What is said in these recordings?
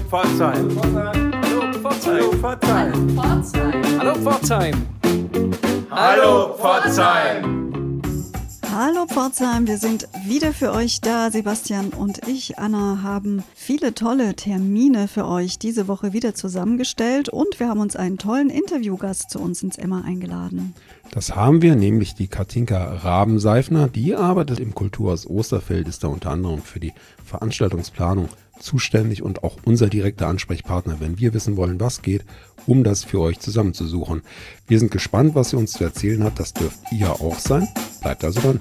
Pforzheim. Hallo Pforzheim. Hallo Pforzheim. Hallo Pforzheim. Hallo Pforzheim, wir sind wieder für euch da. Sebastian und ich, Anna, haben viele tolle Termine für euch diese Woche wieder zusammengestellt und wir haben uns einen tollen Interviewgast zu uns ins Emma eingeladen. Das haben wir, nämlich die Katinka Rabenseifner. Die arbeitet im Kulturhaus Osterfeld, ist da unter anderem für die Veranstaltungsplanung zuständig und auch unser direkter Ansprechpartner, wenn wir wissen wollen, was geht, um das für euch zusammenzusuchen. Wir sind gespannt, was sie uns zu erzählen hat. Das dürft ihr auch sein. Bleibt also dran.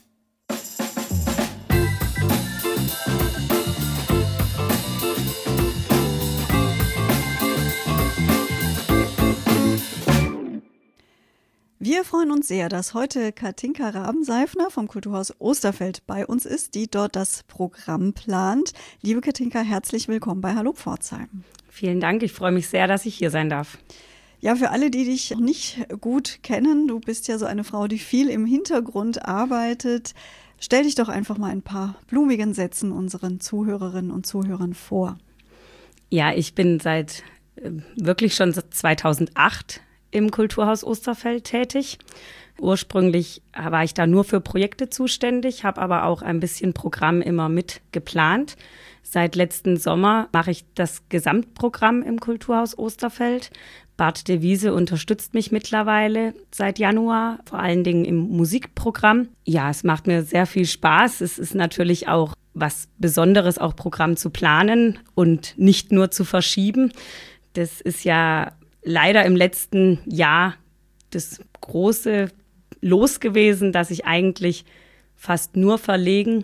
Wir freuen uns sehr, dass heute Katinka Rabenseifner vom Kulturhaus Osterfeld bei uns ist, die dort das Programm plant. Liebe Katinka, herzlich willkommen bei Hallo Pforzheim. Vielen Dank, ich freue mich sehr, dass ich hier sein darf. Ja, für alle, die dich nicht gut kennen, du bist ja so eine Frau, die viel im Hintergrund arbeitet. Stell dich doch einfach mal ein paar blumigen Sätzen unseren Zuhörerinnen und Zuhörern vor. Ja, ich bin wirklich schon seit 2008 im Kulturhaus Osterfeld tätig. Ursprünglich war ich da nur für Projekte zuständig, habe aber auch ein bisschen Programm immer mit geplant. Seit letzten Sommer mache ich das Gesamtprogramm im Kulturhaus Osterfeld. Bart de Wiese unterstützt mich mittlerweile seit Januar, vor allen Dingen im Musikprogramm. Ja, es macht mir sehr viel Spaß. Es ist natürlich auch was Besonderes, auch Programm zu planen und nicht nur zu verschieben. Das ist ja leider im letzten Jahr das große Los gewesen, dass ich eigentlich fast nur verlegen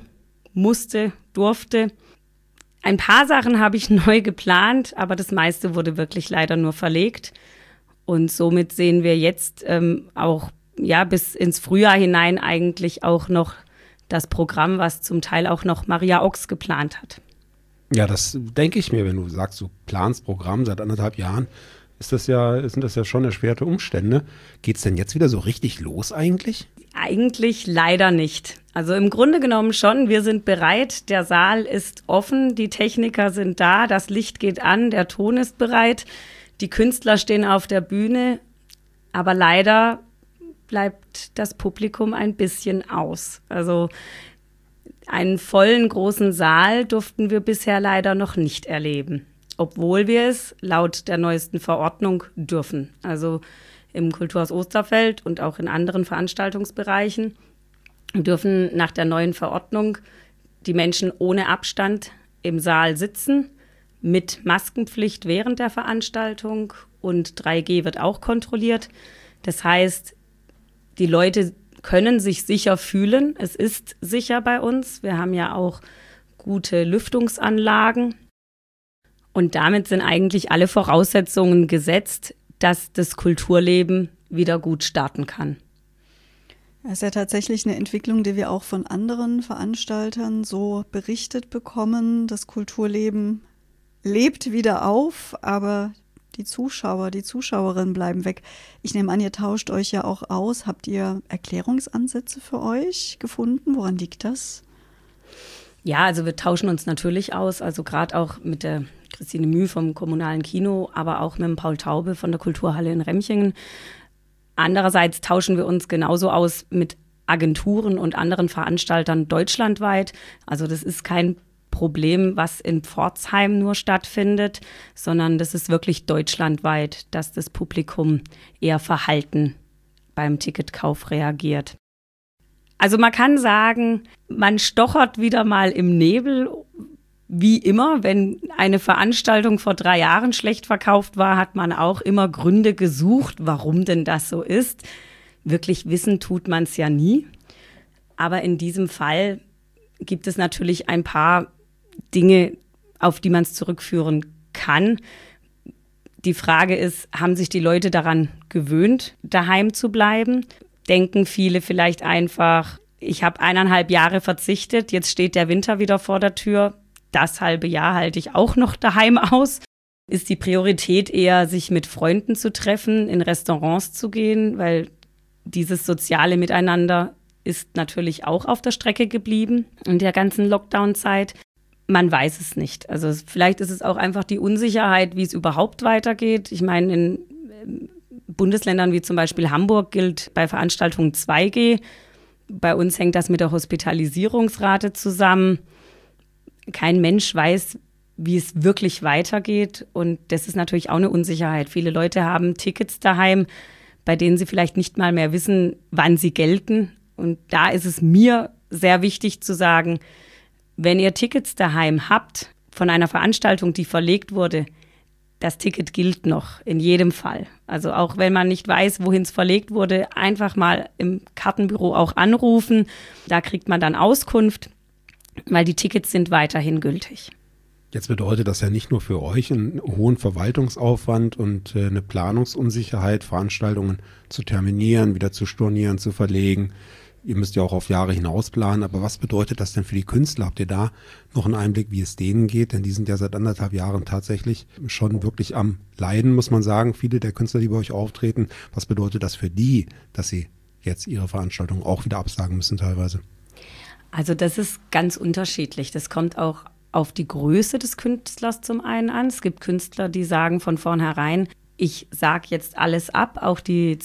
durfte. Ein paar Sachen habe ich neu geplant, aber das meiste wurde wirklich leider nur verlegt. Und somit sehen wir jetzt auch bis ins Frühjahr hinein eigentlich auch noch das Programm, was zum Teil auch noch Maria Ochs geplant hat. Ja, das denke ich mir, wenn du sagst, du planst Programm seit 1,5 Jahren. Sind das ja schon erschwerte Umstände. Geht's denn jetzt wieder so richtig los eigentlich? Eigentlich leider nicht. Also im Grunde genommen schon. Wir sind bereit, der Saal ist offen, die Techniker sind da, das Licht geht an, der Ton ist bereit, die Künstler stehen auf der Bühne. Aber leider bleibt das Publikum ein bisschen aus. Also einen vollen großen Saal durften wir bisher leider noch nicht erleben. Obwohl wir es laut der neuesten Verordnung dürfen. Also im Kulturhaus Osterfeld und auch in anderen Veranstaltungsbereichen dürfen nach der neuen Verordnung die Menschen ohne Abstand im Saal sitzen, mit Maskenpflicht während der Veranstaltung und 3G wird auch kontrolliert. Das heißt, die Leute können sich sicher fühlen. Es ist sicher bei uns. Wir haben ja auch gute Lüftungsanlagen. Und damit sind eigentlich alle Voraussetzungen gesetzt, dass das Kulturleben wieder gut starten kann. Das ist ja tatsächlich eine Entwicklung, die wir auch von anderen Veranstaltern so berichtet bekommen. Das Kulturleben lebt wieder auf, aber die Zuschauer, die Zuschauerinnen bleiben weg. Ich nehme an, ihr tauscht euch ja auch aus. Habt ihr Erklärungsansätze für euch gefunden? Woran liegt das? Ja, also wir tauschen uns natürlich aus, also gerade auch mit der Christine Müh vom Kommunalen Kino, aber auch mit dem Paul Taube von der Kulturhalle in Remchingen. Andererseits tauschen wir uns genauso aus mit Agenturen und anderen Veranstaltern deutschlandweit. Also das ist kein Problem, was in Pforzheim nur stattfindet, sondern das ist wirklich deutschlandweit, dass das Publikum eher verhalten beim Ticketkauf reagiert. Also man kann sagen, man stochert wieder mal im Nebel. Wie immer, wenn eine Veranstaltung vor 3 Jahren schlecht verkauft war, hat man auch immer Gründe gesucht, warum denn das so ist. Wirklich wissen tut man es ja nie. Aber in diesem Fall gibt es natürlich ein paar Dinge, auf die man es zurückführen kann. Die Frage ist, haben sich die Leute daran gewöhnt, daheim zu bleiben? Denken viele vielleicht einfach, ich habe 1,5 Jahre verzichtet, jetzt steht der Winter wieder vor der Tür. Das halbe Jahr halte ich auch noch daheim aus. Ist die Priorität eher, sich mit Freunden zu treffen, in Restaurants zu gehen, weil dieses soziale Miteinander ist natürlich auch auf der Strecke geblieben in der ganzen Lockdown-Zeit. Man weiß es nicht. Also vielleicht ist es auch einfach die Unsicherheit, wie es überhaupt weitergeht. Ich meine, in Bundesländern wie zum Beispiel Hamburg gilt bei Veranstaltungen 2G. Bei uns hängt das mit der Hospitalisierungsrate zusammen. Kein Mensch weiß, wie es wirklich weitergeht. Und das ist natürlich auch eine Unsicherheit. Viele Leute haben Tickets daheim, bei denen sie vielleicht nicht mal mehr wissen, wann sie gelten. Und da ist es mir sehr wichtig zu sagen, wenn ihr Tickets daheim habt von einer Veranstaltung, die verlegt wurde, das Ticket gilt noch in jedem Fall. Also auch wenn man nicht weiß, wohin es verlegt wurde, einfach mal im Kartenbüro auch anrufen. Da kriegt man dann Auskunft, weil die Tickets sind weiterhin gültig. Jetzt bedeutet das ja nicht nur für euch einen hohen Verwaltungsaufwand und eine Planungsunsicherheit, Veranstaltungen zu terminieren, wieder zu stornieren, zu verlegen. Ihr müsst ja auch auf Jahre hinaus planen, aber was bedeutet das denn für die Künstler? Habt ihr da noch einen Einblick, wie es denen geht? Denn die sind ja seit 1,5 Jahren tatsächlich schon wirklich am Leiden, muss man sagen. Viele der Künstler, die bei euch auftreten, was bedeutet das für die, dass sie jetzt ihre Veranstaltungen auch wieder absagen müssen teilweise? Also das ist ganz unterschiedlich. Das kommt auch auf die Größe des Künstlers zum einen an. Es gibt Künstler, die sagen von vornherein, ich sage jetzt alles ab, auch die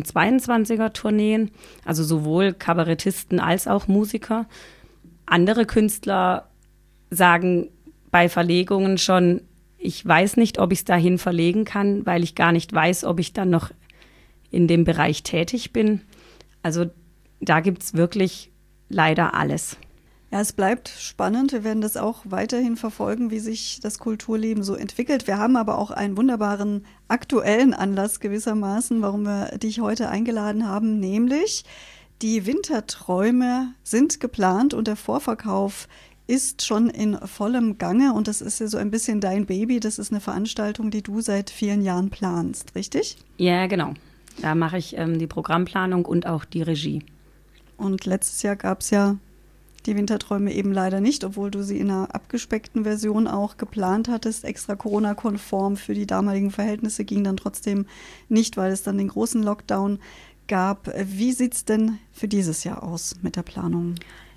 2022er Tourneen, also sowohl Kabarettisten als auch Musiker. Andere Künstler sagen bei Verlegungen schon, ich weiß nicht, ob ich es dahin verlegen kann, weil ich gar nicht weiß, ob ich dann noch in dem Bereich tätig bin. Also da gibt es wirklich leider alles. Ja, es bleibt spannend. Wir werden das auch weiterhin verfolgen, wie sich das Kulturleben so entwickelt. Wir haben aber auch einen wunderbaren aktuellen Anlass gewissermaßen, warum wir dich heute eingeladen haben, nämlich die Winterträume sind geplant und der Vorverkauf ist schon in vollem Gange und das ist ja so ein bisschen dein Baby. Das ist eine Veranstaltung, die du seit vielen Jahren planst, richtig? Ja, genau. Da mache ich die Programmplanung und auch die Regie. Und letztes Jahr gab es ja die Winterträume eben leider nicht, obwohl du sie in einer abgespeckten Version auch geplant hattest, extra Corona-konform für die damaligen Verhältnisse, ging dann trotzdem nicht, weil es dann den großen Lockdown gab. Wie sieht es denn für dieses Jahr aus mit der Planung?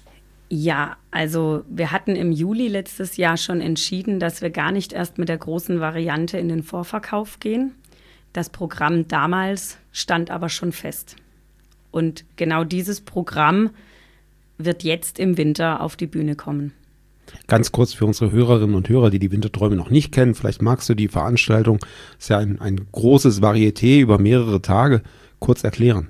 Ja, also wir hatten im Juli letztes Jahr schon entschieden, dass wir gar nicht erst mit der großen Variante in den Vorverkauf gehen. Das Programm damals stand aber schon fest. Und genau dieses Programm wird jetzt im Winter auf die Bühne kommen. Ganz kurz für unsere Hörerinnen und Hörer, die die Winterträume noch nicht kennen, vielleicht magst du die Veranstaltung, ist ja ein großes Varieté über mehrere Tage, kurz erklären.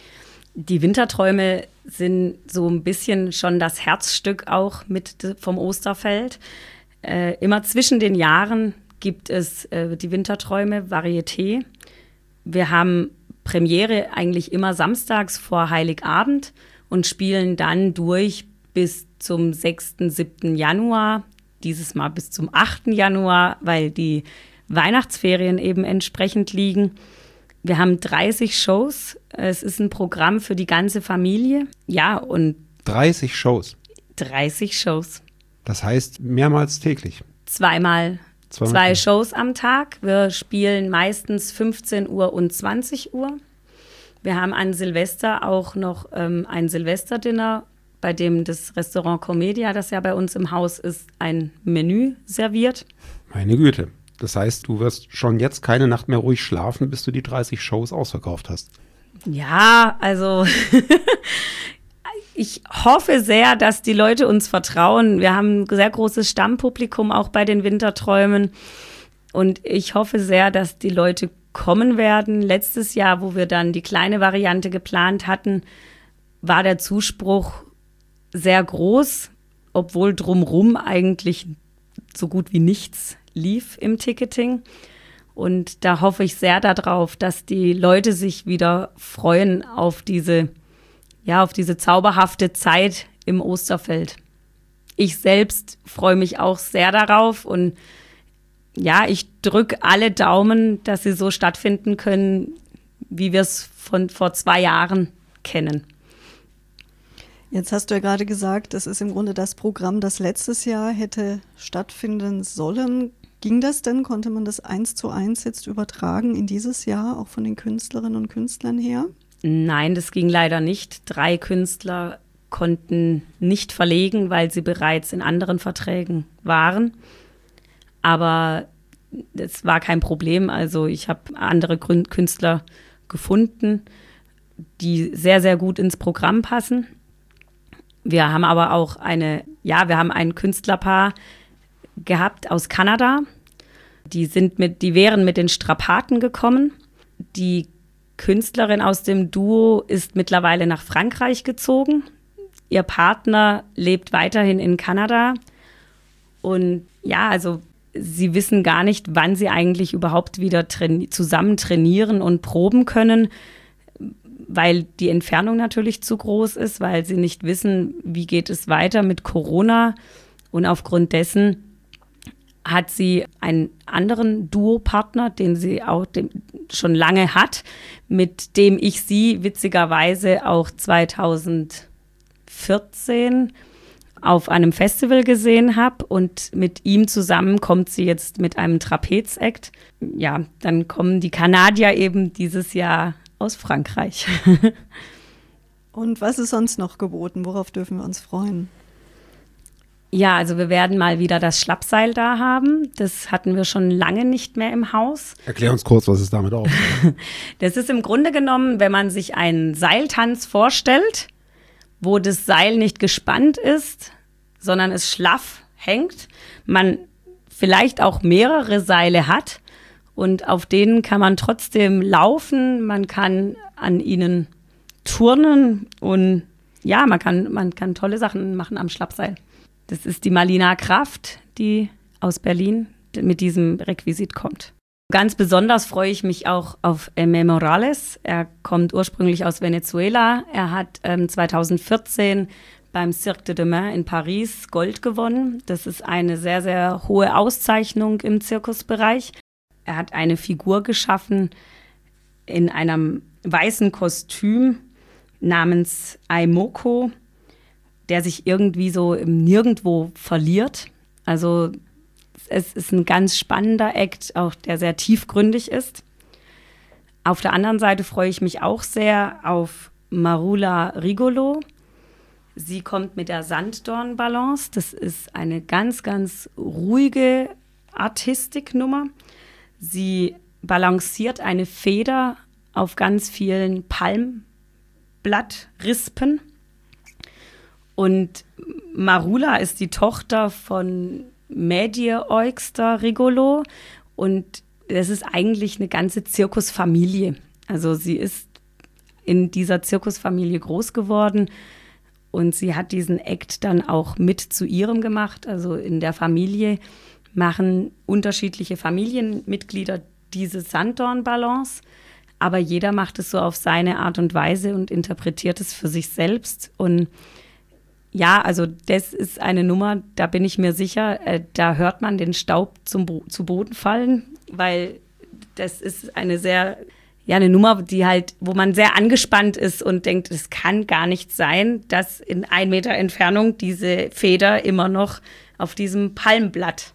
Die Winterträume sind so ein bisschen schon das Herzstück auch vom Osterfeld. Immer zwischen den Jahren gibt es die Winterträume, Varieté. Wir haben Premiere eigentlich immer samstags vor Heiligabend und spielen dann durch bis zum 6., 7. Januar, dieses Mal bis zum 8. Januar, weil die Weihnachtsferien eben entsprechend liegen. Wir haben 30 Shows. Es ist ein Programm für die ganze Familie. Ja, und 30 Shows? 30 Shows. Das heißt mehrmals täglich? Zwei Shows am Tag. Wir spielen meistens 15 Uhr und 20 Uhr. Wir haben an Silvester auch noch ein Silvesterdinner, bei dem das Restaurant Comedia, das ja bei uns im Haus ist, ein Menü serviert. Meine Güte. Das heißt, du wirst schon jetzt keine Nacht mehr ruhig schlafen, bis du die 30 Shows ausverkauft hast. Ja, also ich hoffe sehr, dass die Leute uns vertrauen. Wir haben ein sehr großes Stammpublikum auch bei den Winterträumen. Und ich hoffe sehr, dass die Leute kommen werden. Letztes Jahr, wo wir dann die kleine Variante geplant hatten, war der Zuspruch sehr groß, obwohl drumherum eigentlich so gut wie nichts lief im Ticketing. Und da hoffe ich sehr darauf, dass die Leute sich wieder freuen auf diese zauberhafte Zeit im Osterfeld. Ich selbst freue mich auch sehr darauf und ja, ich drücke alle Daumen, dass sie so stattfinden können, wie wir es von vor 2 Jahren kennen. Jetzt hast du ja gerade gesagt, das ist im Grunde das Programm, das letztes Jahr hätte stattfinden sollen. Ging das denn? Konnte man das 1:1 jetzt übertragen in dieses Jahr, auch von den Künstlerinnen und Künstlern her? Nein, das ging leider nicht. 3 Künstler konnten nicht verlegen, weil sie bereits in anderen Verträgen waren. Aber das war kein Problem. Also ich habe andere Künstler gefunden, die sehr, sehr gut ins Programm passen. Wir haben aber auch wir haben ein Künstlerpaar gehabt aus Kanada. Die wären mit den Strapaten gekommen. Die Künstlerin aus dem Duo ist mittlerweile nach Frankreich gezogen. Ihr Partner lebt weiterhin in Kanada. Und ja, also sie wissen gar nicht, wann sie eigentlich überhaupt wieder zusammen trainieren und proben können, weil die Entfernung natürlich zu groß ist, weil sie nicht wissen, wie geht es weiter mit Corona. Und aufgrund dessen hat sie einen anderen Duopartner, den sie auch schon lange hat, mit dem ich sie witzigerweise auch 2014 auf einem Festival gesehen habe. Und mit ihm zusammen kommt sie jetzt mit einem Trapezakt. Ja, dann kommen die Kanadier eben dieses Jahr aus Frankreich. Und was ist sonst noch geboten? Worauf dürfen wir uns freuen? Ja, also wir werden mal wieder das Schlappseil da haben. Das hatten wir schon lange nicht mehr im Haus. Erklär uns kurz, was es damit auf. Das ist im Grunde genommen, wenn man sich einen Seiltanz vorstellt, wo das Seil nicht gespannt ist, sondern es schlaff hängt, man vielleicht auch mehrere Seile hat und auf denen kann man trotzdem laufen, man kann an ihnen turnen und ja, man kann tolle Sachen machen am Schlappseil. Das ist die Malina Kraft, die aus Berlin mit diesem Requisit kommt. Ganz besonders freue ich mich auch auf Aimé Morales. Er kommt ursprünglich aus Venezuela. Er hat 2014 beim Cirque de Demain in Paris Gold gewonnen. Das ist eine sehr, sehr hohe Auszeichnung im Zirkusbereich. Er hat eine Figur geschaffen in einem weißen Kostüm namens Aimoko, der sich irgendwie so im Nirgendwo verliert. Also es ist ein ganz spannender Act, auch der sehr tiefgründig ist. Auf der anderen Seite freue ich mich auch sehr auf Marula Rigolo. Sie kommt mit der Sanddornbalance. Das ist eine ganz, ganz ruhige Artistiknummer. Sie balanciert eine Feder auf ganz vielen Palmblattrispen. Und Marula ist die Tochter von Mädje Eugster Rigolo und das ist eigentlich eine ganze Zirkusfamilie. Also sie ist in dieser Zirkusfamilie groß geworden und sie hat diesen Act dann auch mit zu ihrem gemacht. Also in der Familie machen unterschiedliche Familienmitglieder diese Sanddornbalance, aber jeder macht es so auf seine Art und Weise und interpretiert es für sich selbst. Und ja, also das ist eine Nummer, da bin ich mir sicher, da hört man den Staub zu Boden fallen, weil das ist eine Nummer, die halt, wo man sehr angespannt ist und denkt, es kann gar nicht sein, dass in 1 Meter Entfernung diese Feder immer noch auf diesem Palmblatt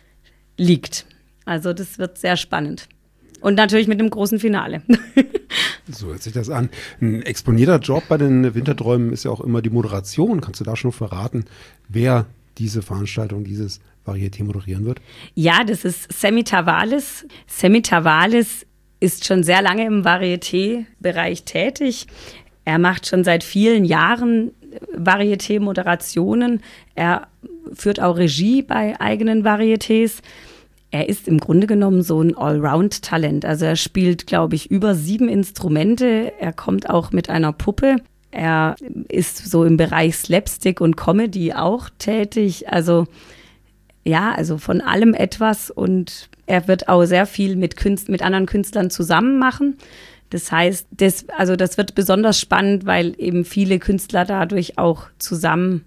liegt. Also das wird sehr spannend. Und natürlich mit einem großen Finale. So hört sich das an. Ein exponierter Job bei den Winterträumen ist ja auch immer die Moderation. Kannst du da schon verraten, wer diese Veranstaltung, dieses Varieté moderieren wird? Ja, das ist Sammy Tavalis. Sammy Tavalis ist schon sehr lange im Varieté-Bereich tätig. Er macht schon seit vielen Jahren Varieté-Moderationen. Er führt auch Regie bei eigenen Varietés. Er ist im Grunde genommen so ein Allround-Talent. Also er spielt, glaube ich, über 7 Instrumente. Er kommt auch mit einer Puppe. Er ist so im Bereich Slapstick und Comedy auch tätig. Also ja, also von allem etwas. Und er wird auch sehr viel mit anderen Künstlern zusammen machen. Das heißt, das wird besonders spannend, weil eben viele Künstler dadurch auch zusammen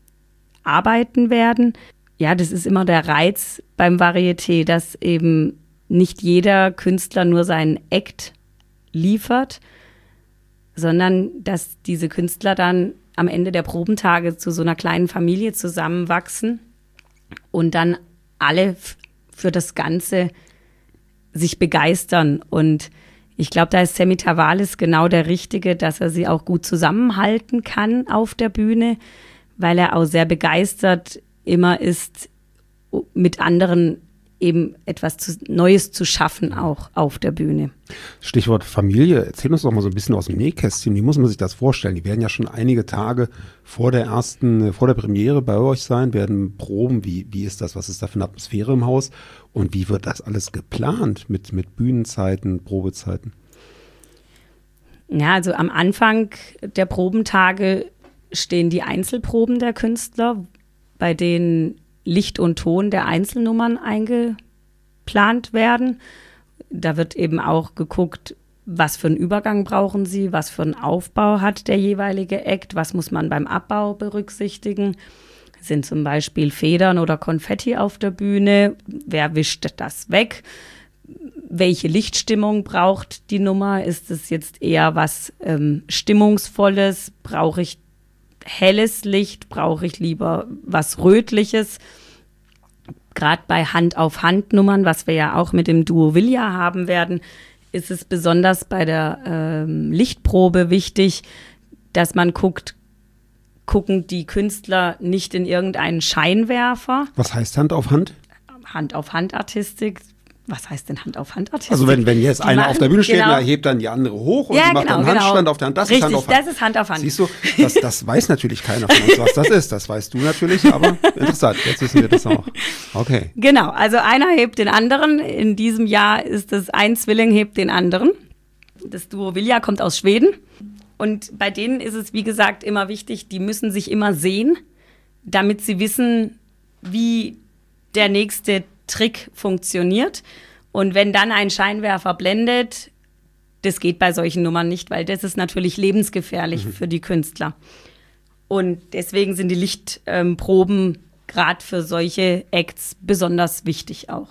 arbeiten werden. Ja, das ist immer der Reiz beim Varieté, dass eben nicht jeder Künstler nur seinen Act liefert, sondern dass diese Künstler dann am Ende der Probentage zu so einer kleinen Familie zusammenwachsen und dann alle für das Ganze sich begeistern. Und Ich glaube, da ist Semmi Tavalis genau der Richtige, dass er sie auch gut zusammenhalten kann auf der Bühne, weil er auch sehr begeistert immer ist, mit anderen eben etwas Neues zu schaffen, auch auf der Bühne. Stichwort Familie, erzähl uns doch mal so ein bisschen aus dem Nähkästchen. Wie muss man sich das vorstellen? Die werden ja schon einige Tage vor der Premiere bei euch sein, werden proben. Wie ist das? Was ist da für eine Atmosphäre im Haus? Und wie wird das alles geplant mit Bühnenzeiten, Probezeiten? Ja, also am Anfang der Probentage stehen die Einzelproben der Künstler, bei denen Licht und Ton der Einzelnummern eingeplant werden. Da wird eben auch geguckt, was für einen Übergang brauchen sie, was für einen Aufbau hat der jeweilige Act, was muss man beim Abbau berücksichtigen. Sind zum Beispiel Federn oder Konfetti auf der Bühne? Wer wischt das weg? Welche Lichtstimmung braucht die Nummer? Ist es jetzt eher was Stimmungsvolles? Brauche ich helles Licht? Brauche ich lieber was Rötliches? Gerade bei Hand-auf-Hand-Nummern, was wir ja auch mit dem Duo Vilja haben werden, ist es besonders bei der Lichtprobe wichtig, dass man gucken die Künstler nicht in irgendeinen Scheinwerfer. Was heißt Hand auf Hand? Hand-auf-Hand-Artistik. Was heißt denn Hand-auf-Hand-Artistik? Also wenn jetzt einer auf der Bühne steht, der hebt dann die andere hoch und die macht dann einen Handstand auf der Hand. Das Richtig, ist Hand auf Hand. Das ist Hand auf Hand. Siehst du, das weiß natürlich keiner von uns, was das ist. Das weißt du natürlich, aber interessant. Jetzt wissen wir das auch. Okay. Genau, also einer hebt den anderen. In diesem Jahr ist es ein Zwilling hebt den anderen. Das Duo Vilja kommt aus Schweden. Und bei denen ist es, wie gesagt, immer wichtig, die müssen sich immer sehen, damit sie wissen, wie der nächste Trick funktioniert. Und wenn dann ein Scheinwerfer blendet, das geht bei solchen Nummern nicht, weil das ist natürlich lebensgefährlich für die Künstler. Und deswegen sind die Lichtproben gerade für solche Acts besonders wichtig auch.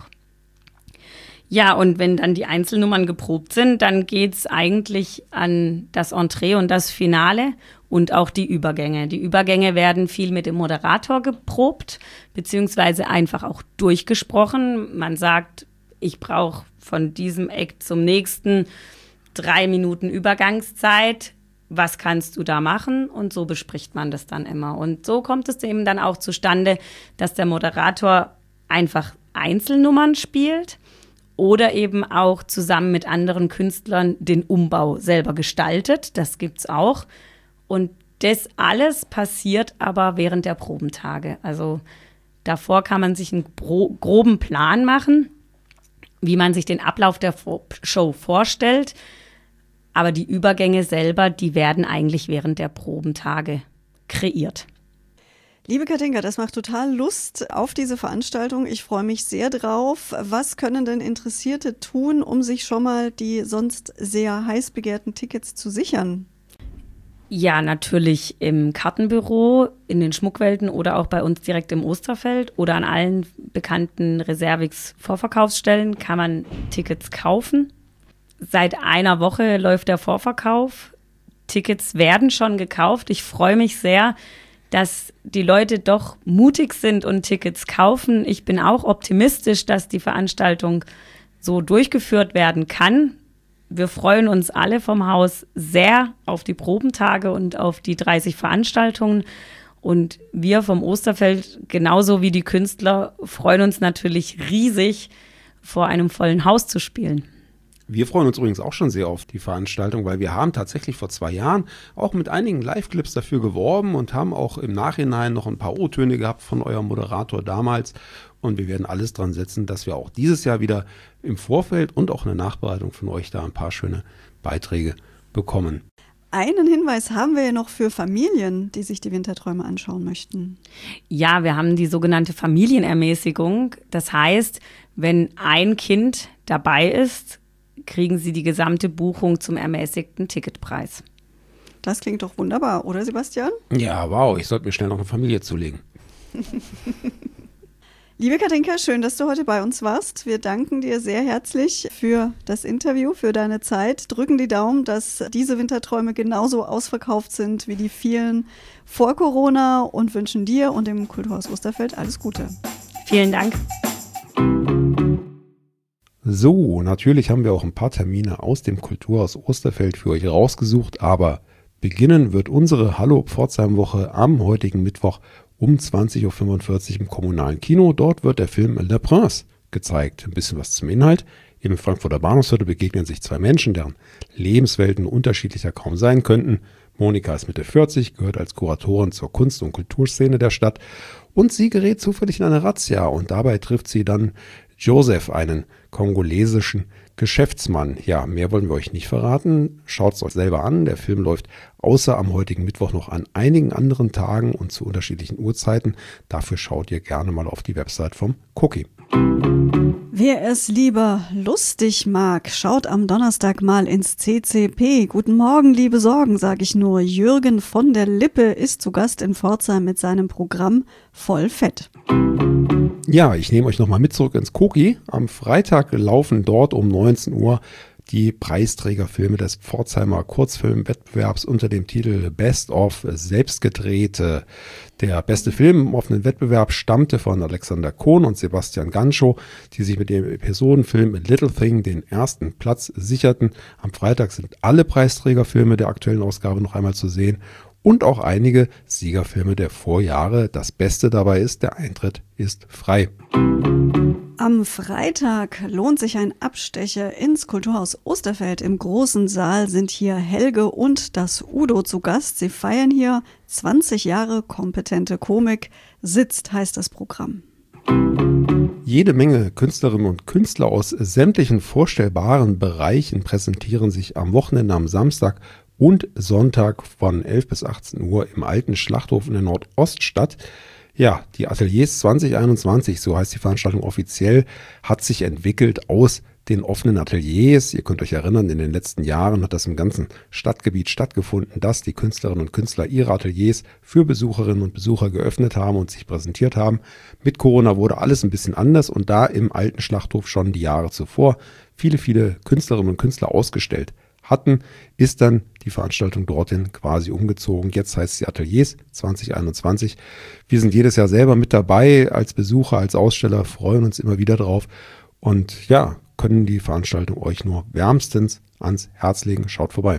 Ja, und wenn dann die Einzelnummern geprobt sind, dann geht es eigentlich an das Entree und das Finale und auch die Übergänge. Die Übergänge werden viel mit dem Moderator geprobt, beziehungsweise einfach auch durchgesprochen. Man sagt, ich brauche von diesem Act zum nächsten 3 Minuten Übergangszeit. Was kannst du da machen? Und so bespricht man das dann immer. Und so kommt es eben dann auch zustande, dass der Moderator einfach Einzelnummern spielt oder eben auch zusammen mit anderen Künstlern den Umbau selber gestaltet. Das gibt's auch. Und das alles passiert aber während der Probentage. Also davor kann man sich einen groben Plan machen, wie man sich den Ablauf der Show vorstellt. Aber die Übergänge selber, die werden eigentlich während der Probentage kreiert. Liebe Katinka, das macht total Lust auf diese Veranstaltung. Ich freue mich sehr drauf. Was können denn Interessierte tun, um sich schon mal die sonst sehr heiß begehrten Tickets zu sichern? Ja, natürlich im Kartenbüro, in den Schmuckwelten oder auch bei uns direkt im Osterfeld oder an allen bekannten Reservix-Vorverkaufsstellen kann man Tickets kaufen. Seit einer Woche läuft der Vorverkauf. Tickets werden schon gekauft. Ich freue mich sehr, dass die Leute doch mutig sind und Tickets kaufen. Ich bin auch optimistisch, dass die Veranstaltung so durchgeführt werden kann. Wir freuen uns alle vom Haus sehr auf die Probentage und auf die 30 Veranstaltungen. Und wir vom Osterfeld, genauso wie die Künstler, freuen uns natürlich riesig, vor einem vollen Haus zu spielen. Wir freuen uns übrigens auch schon sehr auf die Veranstaltung, weil wir haben tatsächlich vor 2 Jahren auch mit einigen Live-Clips dafür geworben und haben auch im Nachhinein noch ein paar O-Töne gehabt von eurem Moderator damals. Und wir werden alles dran setzen, dass wir auch dieses Jahr wieder im Vorfeld und auch in der Nachbereitung von euch da ein paar schöne Beiträge bekommen. Einen Hinweis haben wir ja noch für Familien, die sich die Winterträume anschauen möchten. Ja, wir haben die sogenannte Familienermäßigung. Das heißt, wenn ein Kind dabei ist, kriegen sie die gesamte Buchung zum ermäßigten Ticketpreis. Das klingt doch wunderbar, oder Sebastian? Ja, wow, ich sollte mir schnell noch eine Familie zulegen. Liebe Katinka, schön, dass du heute bei uns warst. Wir danken dir sehr herzlich für das Interview, für deine Zeit. Drücken die Daumen, dass diese Winterträume genauso ausverkauft sind wie die vielen vor Corona und wünschen dir und dem Kulturhaus Osterfeld alles Gute. Vielen Dank. So, natürlich haben wir auch ein paar Termine aus dem Kulturhaus Osterfeld für euch rausgesucht, aber beginnen wird unsere Hallo Pforzheim-Woche am heutigen Mittwoch um 20.45 Uhr im kommunalen Kino. Dort wird der Film Le Prince gezeigt. Ein bisschen was zum Inhalt. Im Frankfurter Bahnhofsviertel begegnen sich zwei Menschen, deren Lebenswelten unterschiedlicher kaum sein könnten. Monika ist Mitte 40, gehört als Kuratorin zur Kunst- und Kulturszene der Stadt und sie gerät zufällig in eine Razzia und dabei trifft sie dann Joseph, einen kongolesischen Geschäftsmann. Ja, mehr wollen wir euch nicht verraten. Schaut es euch selber an. Der Film läuft außer am heutigen Mittwoch noch an einigen anderen Tagen und zu unterschiedlichen Uhrzeiten. Dafür schaut ihr gerne mal auf die Website vom Cookie. Wer es lieber lustig mag, schaut am Donnerstag mal ins CCP. Guten Morgen, liebe Sorgen, sage ich nur. Jürgen von der Lippe ist zu Gast in Pforzheim mit seinem Programm Voll Fett. Ja, ich nehme euch nochmal mit zurück ins Cookie. Am Freitag laufen dort um 19 Uhr die Preisträgerfilme des Pforzheimer Kurzfilmwettbewerbs unter dem Titel Best of Selbstgedrehte. Der beste Film im offenen Wettbewerb stammte von Alexander Kohn und Sebastian Ganschow, die sich mit dem Episodenfilm Little Thing den ersten Platz sicherten. Am Freitag sind alle Preisträgerfilme der aktuellen Ausgabe noch einmal zu sehen und auch einige Siegerfilme der Vorjahre. Das Beste dabei ist, der Eintritt ist frei. Am Freitag lohnt sich ein Abstecher ins Kulturhaus Osterfeld. Im großen Saal sind hier Helge und das Udo zu Gast. Sie feiern hier 20 Jahre kompetente Komik. Sitzt heißt das Programm. Jede Menge Künstlerinnen und Künstler aus sämtlichen vorstellbaren Bereichen präsentieren sich am Wochenende am Samstag und Sonntag von 11 bis 18 Uhr im alten Schlachthof in der Nordoststadt. Ja, die Ateliers 2021, so heißt die Veranstaltung offiziell, hat sich entwickelt aus den offenen Ateliers. Ihr könnt euch erinnern, in den letzten Jahren hat das im ganzen Stadtgebiet stattgefunden, dass die Künstlerinnen und Künstler ihre Ateliers für Besucherinnen und Besucher geöffnet haben und sich präsentiert haben. Mit Corona wurde alles ein bisschen anders und da im alten Schlachthof schon die Jahre zuvor viele Künstlerinnen und Künstler ausgestellt hatten, ist dann die Veranstaltung dorthin quasi umgezogen. Jetzt heißt sie Ateliers 2021. Wir sind jedes Jahr selber mit dabei als Besucher, als Aussteller, freuen uns immer wieder drauf und ja, können die Veranstaltung euch nur wärmstens ans Herz legen. Schaut vorbei.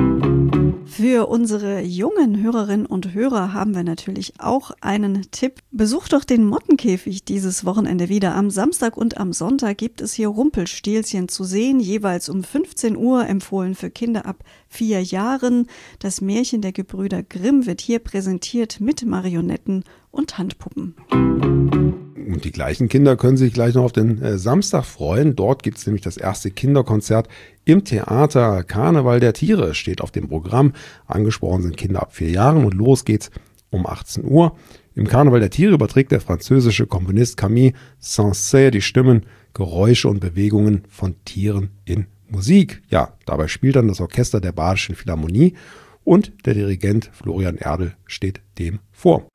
Für unsere jungen Hörerinnen und Hörer haben wir natürlich auch einen Tipp. Besucht doch den Mottenkäfig dieses Wochenende wieder. Am Samstag und am Sonntag gibt es hier Rumpelstilzchen zu sehen, jeweils um 15 Uhr, empfohlen für Kinder ab 4 Jahren. Das Märchen der Gebrüder Grimm wird hier präsentiert mit Marionetten und Handpuppen. Und die gleichen Kinder können sich gleich noch auf den Samstag freuen. Dort gibt es nämlich das erste Kinderkonzert im Theater. Karneval der Tiere steht auf dem Programm. Angesprochen sind Kinder ab 4 Jahren und los geht's um 18 Uhr. Im Karneval der Tiere überträgt der französische Komponist Camille Saint-Saëns die Stimmen, Geräusche und Bewegungen von Tieren in Musik. Ja, dabei spielt dann das Orchester der Badischen Philharmonie und der Dirigent Florian Erdl steht dem vor.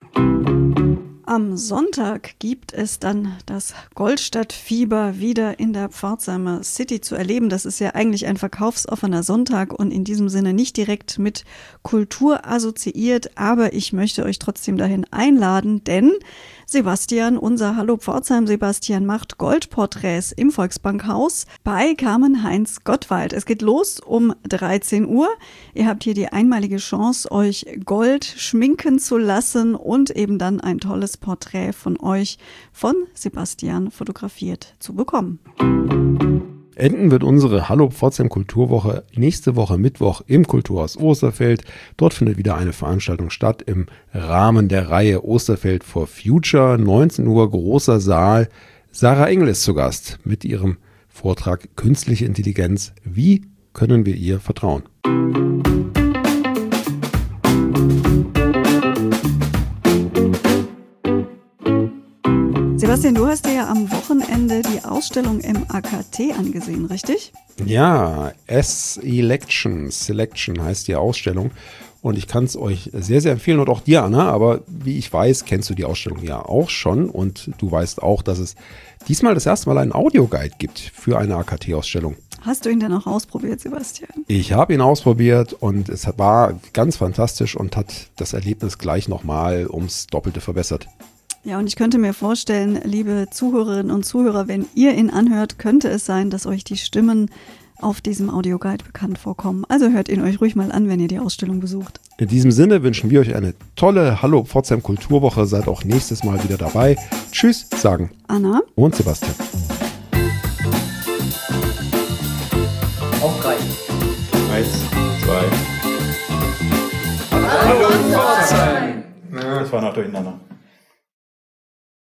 Am Sonntag gibt es dann das Goldstadtfieber wieder in der Pforzheimer City zu erleben. Das ist ja eigentlich ein verkaufsoffener Sonntag und in diesem Sinne nicht direkt mit Kultur assoziiert, aber ich möchte euch trotzdem dahin einladen, denn Sebastian, unser Hallo Pforzheim Sebastian, macht Goldporträts im Volksbankhaus bei Carmen Heinz Gottwald. Es geht los um 13 Uhr. Ihr habt hier die einmalige Chance, euch Gold schminken zu lassen und eben dann ein tolles Porträt von euch, von Sebastian, fotografiert zu bekommen. Enden wird unsere Hallo Pforzheim Kulturwoche nächste Woche Mittwoch im Kulturhaus Osterfeld. Dort findet wieder eine Veranstaltung statt im Rahmen der Reihe Osterfeld for Future. 19 Uhr, großer Saal. Sarah Engel ist zu Gast mit ihrem Vortrag Künstliche Intelligenz. Wie können wir ihr vertrauen? Sebastian, du hast dir ja am Wochenende die Ausstellung im AKT angesehen, richtig? Ja, Selection heißt die Ausstellung und ich kann es euch sehr, sehr empfehlen und auch dir, Anna, aber wie ich weiß, kennst du die Ausstellung ja auch schon und du weißt auch, dass es diesmal das erste Mal einen Audioguide gibt für eine AKT-Ausstellung. Hast du ihn denn auch ausprobiert, Sebastian? Ich habe ihn ausprobiert und es war ganz fantastisch und hat das Erlebnis gleich nochmal ums Doppelte verbessert. Ja, und ich könnte mir vorstellen, liebe Zuhörerinnen und Zuhörer, wenn ihr ihn anhört, könnte es sein, dass euch die Stimmen auf diesem Audioguide bekannt vorkommen. Also hört ihn euch ruhig mal an, wenn ihr die Ausstellung besucht. In diesem Sinne wünschen wir euch eine tolle Hallo Pforzheim Kulturwoche. Seid auch nächstes Mal wieder dabei. Tschüss, sagen Anna und Sebastian. Auf 3. 1, 2. Hallo Pforzheim! Das war noch durcheinander.